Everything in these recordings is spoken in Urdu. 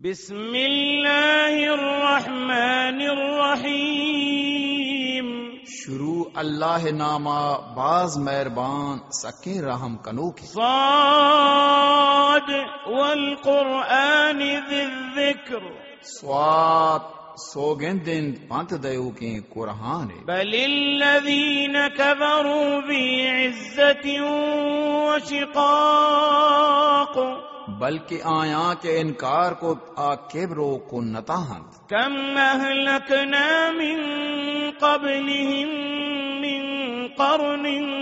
بسم اللہ الرحمن الرحیم. شروع اللہ نامہ باز مہربان سکیں رحم کنو کی. صاد والقرآن ذی الذکر. سوات سوگندن پانت دیو کے قرآن. بل الذین کفروا فی عزت وشقاق. بلکہ آیاں کے انکار کو کبرو کو نتاہند. کم اہلکنا من قبلہم من قرن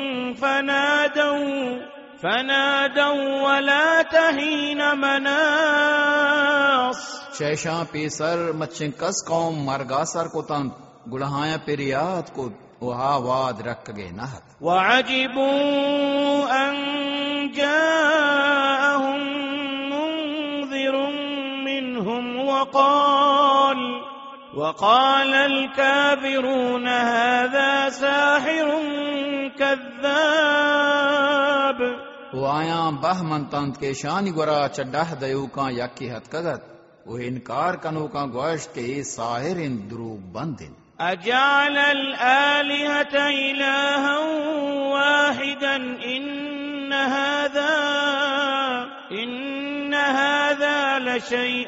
فنادوا ولا تحین مناص. شیشاں پیسر مچیں کس قوم مرگا سر کو تن گڑہایاں پیریات کو وہا واد رکھ گئے نہت. وعجبوا ان جاءہم منذر منہم وقال الكافرون هذا ساحر كذاب. وہ آیاں بہ منتند کے شانی گورا چڈہ دیو کا یکی حد کگت وہ انکار کنو کا گوشت کے ساحر ان دروغ بندن. اجعل الآلهة إلها واحدا ان هذا لشيء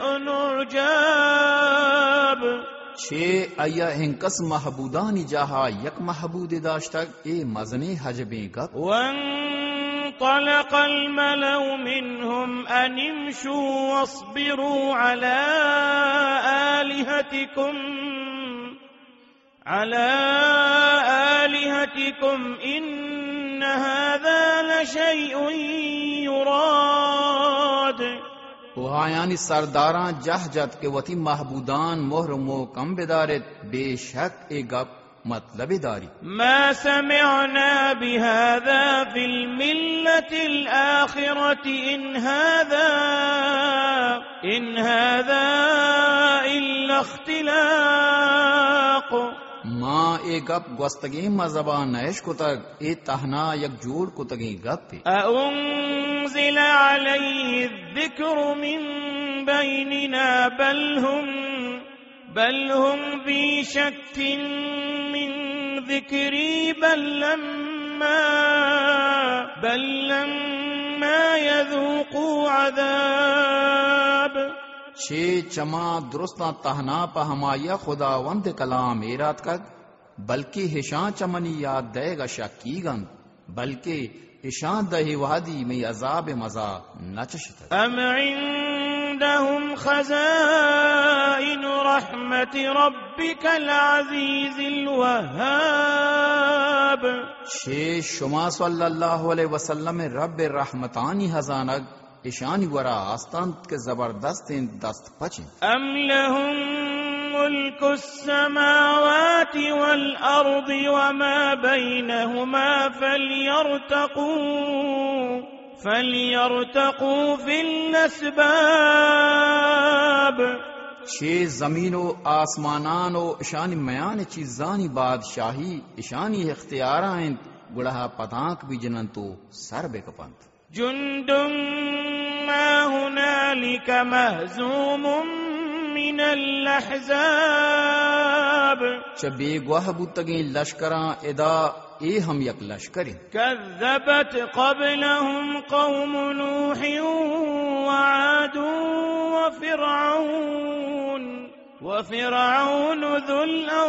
عجاب. چھ ایا ہنکس محبودانی جہا یک محبود داشتک اے مزنی حجبیں گپ. وانطلق الملأ منهم ان امشوا واصبروا على آلهتكم ان هذا لشيء يراد. وہ یعنی سرداراں جہ جت کے وتی محبودان مہر مو کم بدارت بے شک اے گپ مطلب داری. ما سمعنا بهذا في الملة الآخرة إن هذا إلا اختلاق. ماں اے گپ گوستگی مذہبان نیش کو تک اے تہنا یک جوڑ کو تگی گپ پی. أأنزل عليه الذكر من بيننا بل هم في شك من ذكري بل لما يذوقوا عذاب. چھ چما درستاں تہنا پہ ہمایا خدا وند کلام ایرات کگ بلکہ ہشاں چمنی یاد دے گا شکی گن بلکہ ہشاں دہی وادی میں عذاب مزا نچشت. ام عندهم خزائن رحمت ربک العزیز الوہاب. چھ شما صلی اللہ علیہ وسلم رب رحمتانی ہزانگ اشانی ورا آستان کے زبردست دست پچیں. ام لهم ملک السماوات والارض وما بینہما فلیرتقوا فی الاسباب. چھ زمین و آسمانان و اشانی میان چیزانی بادشاہی اشانی اختیارائیں گڑھا پتانک بھی جنن تو سر بے کپنت. جند ما هنالك مهزوم من الاحزاب. چبے گواہ بوتگیں لشکراں ادا اے ہم یک لشکریں. كذبت قبلهم قوم نوح وعاد وفرعون ذو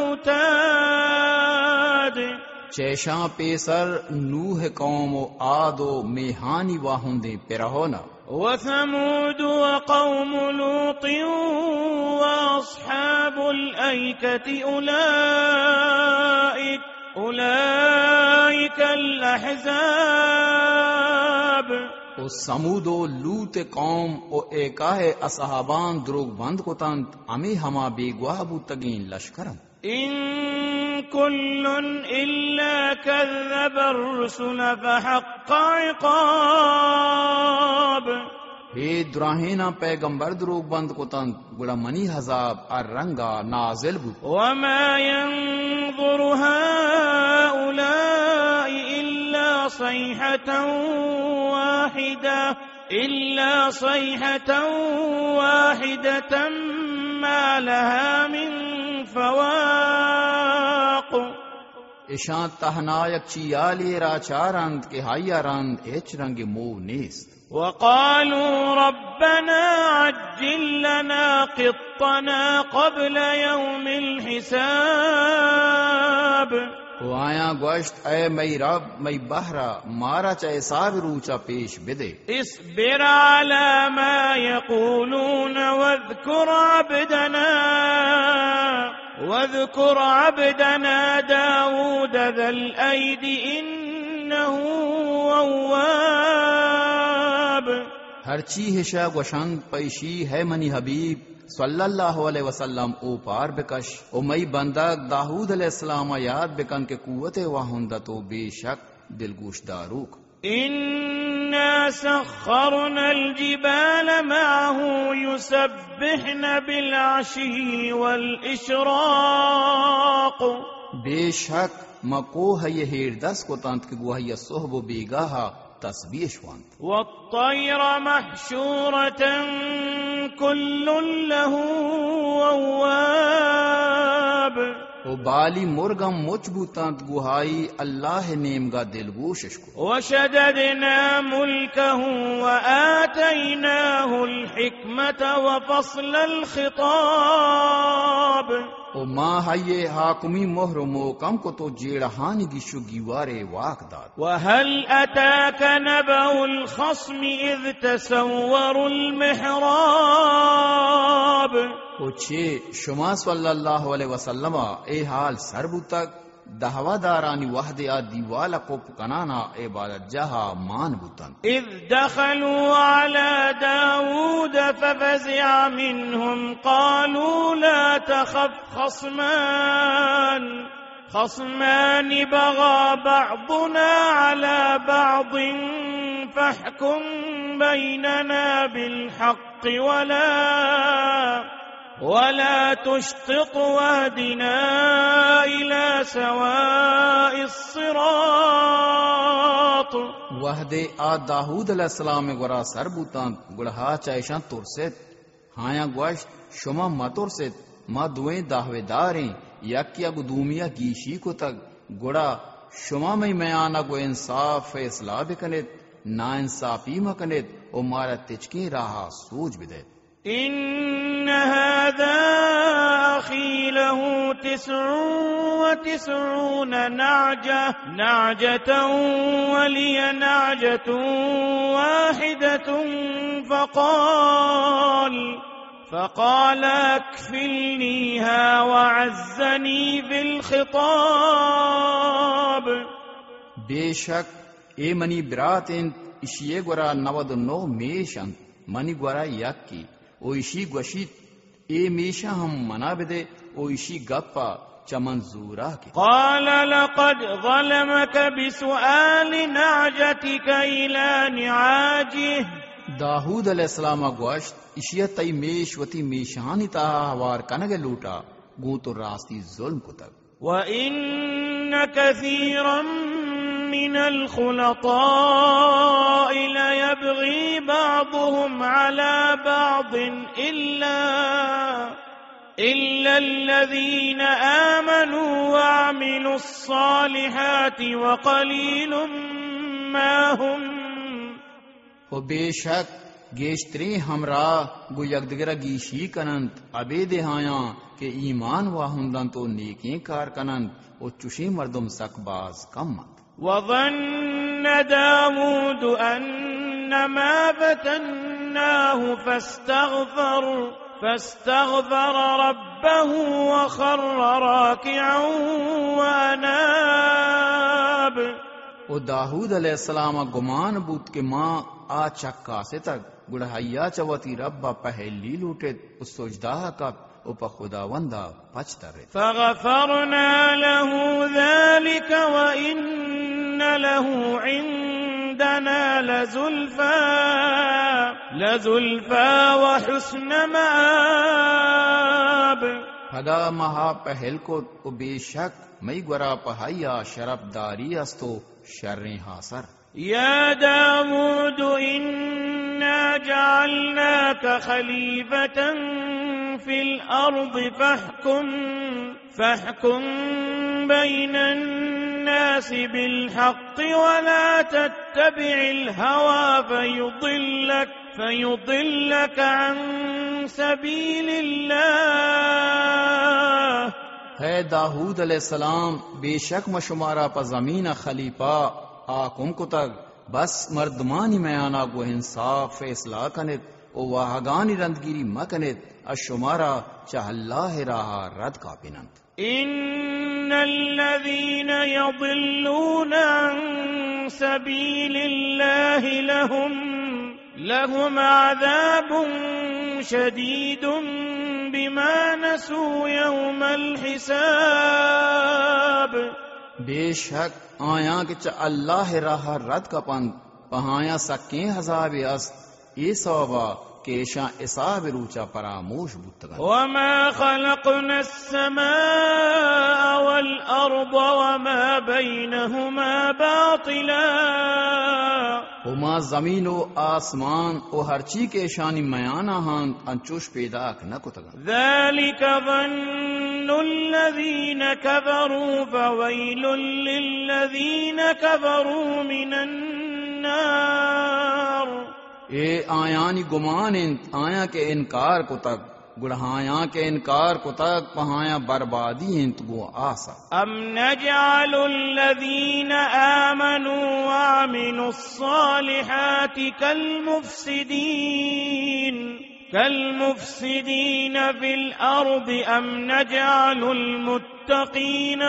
الاوتاد. چیشاں پیسر نوح قوم و آد و میہانی واہندے پیرہونا. وثمود وقوم لوط واصحاب الایکة اولئک الاحزاب. او سمود و لوط قوم او ایکاہ اصحابان دروگ بند کو تانت امی ہما بے گواہ بوتگین لشکرم. ان كل الا كذب الرسل فحق عقاب. ہے دراہینا پیغمبر دروگ بند کو تن گڑا منی حذاب ارنگا نازل بود. وما ينظر هؤلاء الا صيحة إلا صيحة واحدة ما لها من فواق. اشان تہنایک چیالی را چارند کہ ہایا رند ایچ رنگ مو نیست. وقالوا ربنا عجل لنا قطنا قبل يوم الحساب. وہ آیا گوشت اے مئی رب مئی بہرا مارا چاہے صاحب روچا پیش بدے. اصبر على ما يقولون واذكر عبدنا داود ذا الأيد إنه أواب. ہر چی ہشا گوشند پیشی ہے منی حبیب صلی اللہ علیہ وسلم او پار بکش او مئی بندہ داود علیہ السلام یاد بکن کے قوت واہندہ تو بے شک دلگوش داروک. إنا سخرنا الجبال معه يسبحن بالعشي والإشراق. بے شک مکو ہے یہ ہیر دس کو تانت کے گوہی صحب و بیگاہا تسبیح شوانت. والطير محشورة كل له أواب. او بالی مرگم مچبو تانت گوہائی اللہ نیم گا دلگوشش کو. وشددنا ملكه وآتيناه الحكمة وفصل الخطاب. او ماں ہائیے حاکمی مہر و موکم کو تو جیڑہانی کی شگیوارے واق داد. وهل أتاك نبأ الخصم إذ تسوروا المحراب. او چھے شما صلی اللہ علیہ وسلم اے حال سربو تک دہوا دارانی وحد آدی والا کو پکنانا عبادت جہا مان بوتن. إذ دخلوا على داود ففزع منهم قالوا لا تخف خصمان بغى بعضنا على بعض فاحكم بيننا بالحق ولا تشطط واهدنا إلى سواء الصراط. وحد آ داود علیہ السلام گورا سربوتان گڑہا چائشان ترست ہایا گوشت شما مترست ما دویں داہوے داریں یکیا گدومیا گیشی کو تک گڑا شما میں میانا گو انصاف فیصلہ بکنت نا انصافی مکنت او مارا تچکی راہا سوچ بدے. إن هذا أخي له 99 نعجة ولي نعجة واحدة فقال أكفلنيها وعزني بالخطاب. بے شک اے منی براتن اشیے گورا 99 میشن منی گورا یک کی او اشی گوشید اے میشا ہم منا بدے او اشی گپا چمن زورا کی. قال لقد ظلمك بسؤال نعجتك إلى نعاجه. داود علیہ السلام گوشت اشیا تئی میش وتی میشانی تاہا ہوار کنگ لوٹا گو تو راستی ظلم کو تک. وَإِنَّ كَثِيرًا مِّنَ الْخُلَطَاءِ لَيَبْغِي بَعْضُهُمْ عَلَى بَعْضٍ إِلَّا الَّذِينَ آمَنُوا وَعَمِلُوا الصَّالِحَاتِ وَقَلِيلٌ مَّا هُمْ. و بے شک گیشتری ہمراہ گو یکدگرہ گیشی کنند ابے دہایاں کہ ایمان واہندن تو نیکیں کار کنند و چوشی مردم سک باز کم مت. وظن داود أنما فتناه فاستغفر ربه وخر راكعا وأناب. و داود علیہ السلام گمان بود کہ ماں آ چکا سے تک گڑھائیا چوتی ربا پہلی لوٹے اس سجدہ کا اوپا خدا وندا پچتا رہے. فغفرنا له ذلك وإن له عندنا لزلفى وحسن مآب. پدا مہا پہل کو بے شک مئی گورا پہایا شرف داری استو شریں حاصر. يا داود إنا إنا جعلناك خليفة في الأرض فاحكم بين الناس بالحق ولا تتبع الهوى فيضلك عن سبيل الله. ہے داود علیہ السلام بے شک مشمارا پا زمین خلیفہ آکم کو تک بس مردمانی میانا گو انصاف فیصلہ کنت او واہگانی رندگیری مکنت اشمارا چاہ اللہ راہا رد کا پینند. ان الذين يضلون عن سبيل الله لهم عذاب شديد بما نسوا يوم الحساب. بے شک آیاں کہ چا اللہ راہ رد کا پند پہایا سکیں حذاب است ای صوبہ کیشاں اصاب روچا پراموش بودتگن. وما خلقنا السماء والأرض وما بينهما باطلا. وما زمین و آسمان و ہر چی کے شانی میانا ہاں انچوش پیدا نہ کتگن. ذلك ظن الذين كفروا فويل للذين كفروا من النار. اے آیانی گمان آیا کے انکار کو تک گڑھایاں کے انکار کو تک پہایا بربادی انت گو آسا. ام نجعل الذین آمنوا وعملوا الصالحات كالمفسدين في الأرض ام نجعل المتقین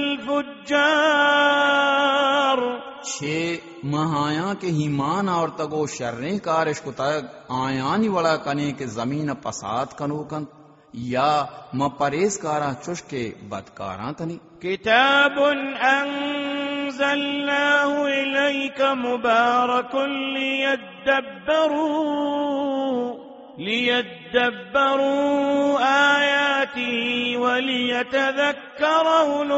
كالفجار. چھے مہایاں کے ہیمان اور تگو شریں کارش کو تک آیانی وڑا کنے کے زمین پسات کنو کن یا مپریز کاراں چش کے بدکاراں کنی. کتاب انزلناه إليك مبارك ليدبروا آياته وليتذكر أولو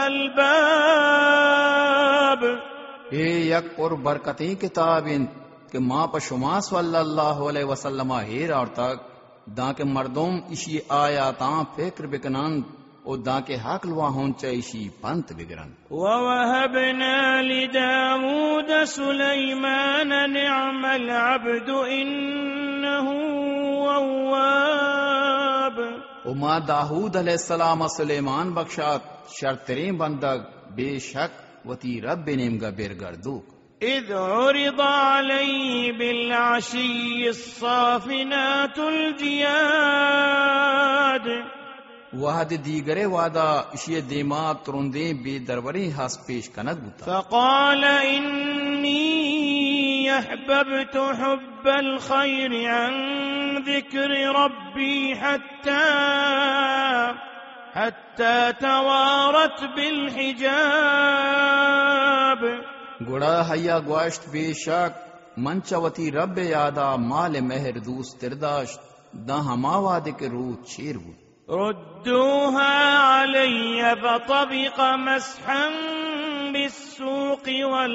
الألباب. اے یک پر برکتی کتاب کہ ماں پا شما صلی اللہ علیہ وسلم ہیر اور تک داں کے مردم اشی آیاتاں فکر بکنند او داں کے حق لوا ہون چایشی پنت بگرن. وَوَهَبْنَا لِدَاوُودَ سُلَيْمَانَ نِعْمَ الْعَبْدُ إِنَّهُ أَوَّابٌ. او ماں داود علیہ السلام سلیمان بخشات شرطرین بندگ بے شک وتی رب نمگا برگردوک. اذ عرض علیہ بالعشی الصافنات الجیاد. وحد دیگرے وعدہ اشی دیمات ترندیں بے دربری ہاس پیش کنک بوتا. فقال انی احببت حب الخیر عن ذکر ربی حتى توارت بالحجاب. گڑا حیا گواشت بے شک منچوتی رب یادا مال مہر دوست ترداشت دا ہما وعدے کے روح چیر بود. ردوها علی فطبق مسحا بالسوق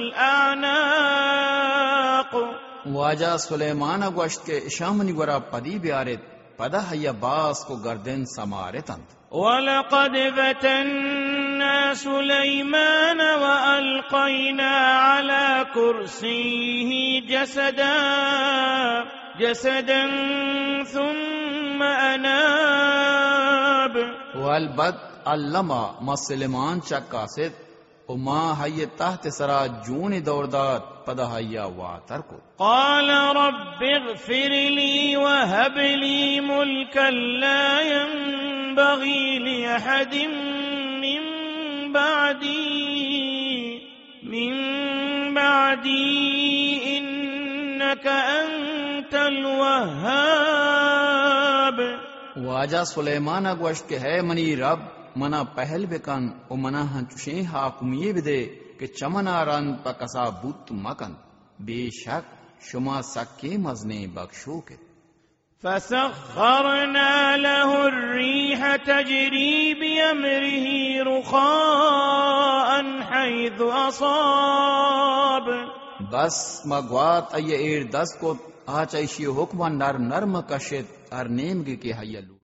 والأعناق. واجہ سلیمان گوشت کے اشامنی گورا پدی بیارت پدا حیا باس کو گردن سمارتند. وَلَقَدْ فَتَنَّا سُلَيْمَانَ وَأَلْقَيْنَا عَلَى كُرْسِيِّهِ جَسَدًا ثُمَّ أَنَابَ. والبت علمہ ما سلیمان چکا ست و ما حی تحت سرا جون دورداد پدا حیا واتر کو. قال رب اغفر لي وهب لي ملكا لا ينبغي لأحد من بعدي إنك أنت الوهاب. واجہ سلیمان گوشت کے ہے منی رب منا پہل بکن و منا ہنچوشیں حاکمیے بدے کہ چمنا رن پا کسا بوت مکن بے شک شما سکے مزنے بخشو کے. فسخرنا له الريح تجري بأمره رخاء حيث أصاب. بس مگوات اے ایر دست کو آچ ایشی حکمہ نر نرم کشت ار نیمگی کے حیلو